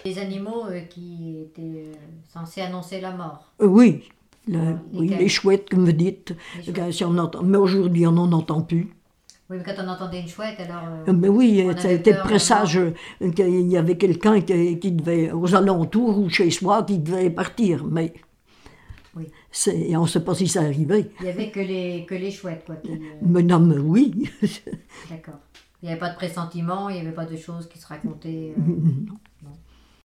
Les animaux qui étaient censés annoncer la mort. Oui, oui, Lesquels? les chouettes, comme vous dites. Les chouettes. Si on entend, mais aujourd'hui, on n'en entend plus. Oui, mais quand on entendait une chouette, alors Mais oui, on ça avait était peur de la présage mort. qu'il y avait quelqu'un qui devait, aux alentours ou chez soi, qui devait partir. Mais Oui. on ne sait pas si ça arrivait. Il n'y avait que les chouettes, quoi. Mais non, mais oui. D'accord. Il n'y avait pas de pressentiment, il n'y avait pas de choses qui se racontaient. Non.